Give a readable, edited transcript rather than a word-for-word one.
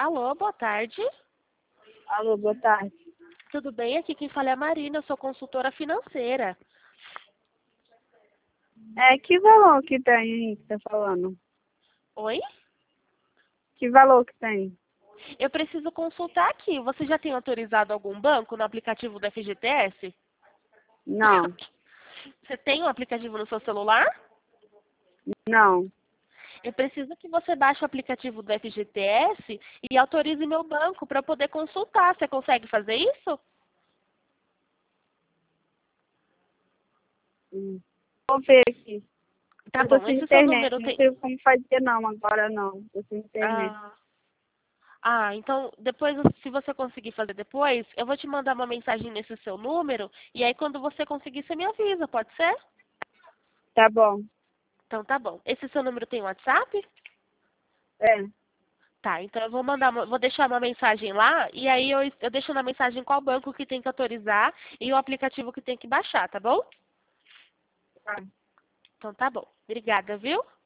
Alô, boa tarde. Alô, boa tarde. Tudo bem? Aqui quem fala é a Marina, eu sou consultora financeira. Que valor que tem aí que tá falando? Oi? Que valor que tem? Eu preciso consultar aqui. Você já tem autorizado algum banco no aplicativo do FGTS? Não, Você tem um aplicativo no seu celular? não. Eu preciso que você baixe o aplicativo do FGTS e autorize meu banco para eu poder consultar. Você consegue fazer isso? Vou ver aqui. Tá Eu tô bom. sem Esse seu internet, número não tem... sei como fazer não, agora não. Tô sem internet. Ah, então depois, se você conseguir fazer depois, eu vou te mandar uma mensagem nesse seu número e aí quando você conseguir, você me avisa, pode ser? Tá bom. Então tá bom. Esse seu número tem WhatsApp? É, Tá, então eu vou vou deixar uma mensagem lá e aí eu deixo na mensagem qual banco que tem que autorizar e o aplicativo que tem que baixar, tá bom? tá. Então tá bom. Obrigada, viu?